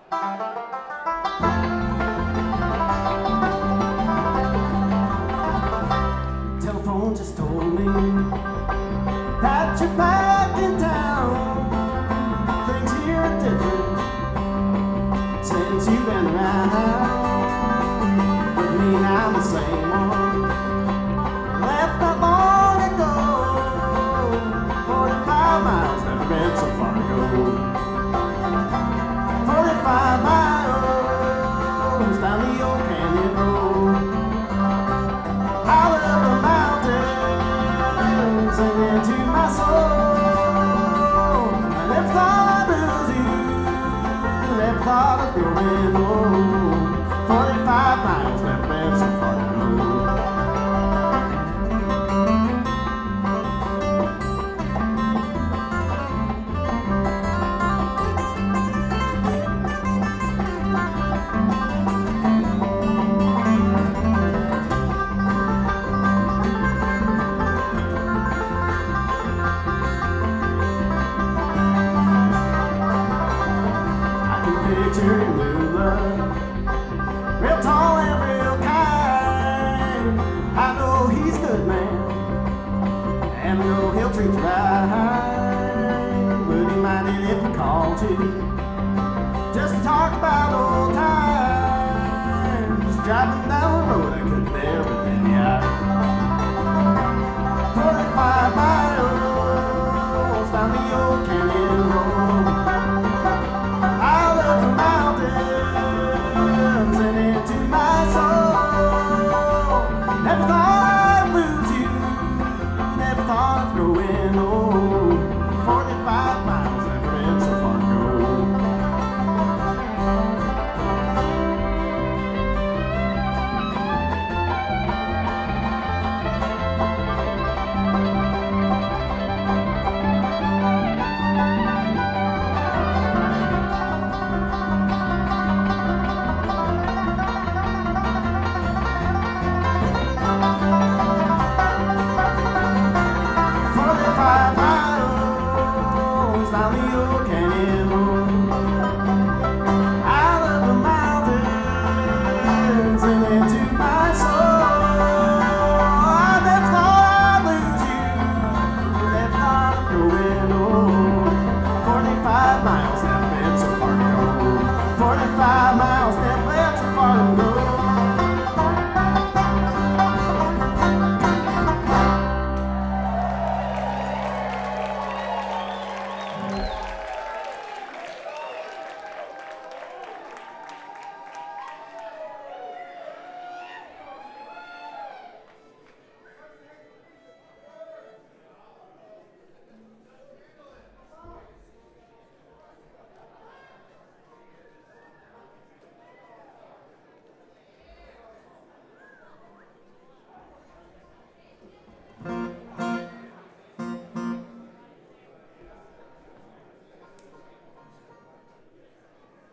Telephone just told me that you're back in town. Things here are different since you've been around. With me, I'm the same one. Left not long ago. 45 miles, never been so far to go. 45 miles down the old canyon road. Out of the mountains and into my soul. I never thought I'd lose you, never thought of growing old. 45 miles, never been so far to go. Picture in blue love, real tall and real kind. I know he's a good man, and I know he'll treat you right. Would he mind it if I called you, just to talk about old times, driving down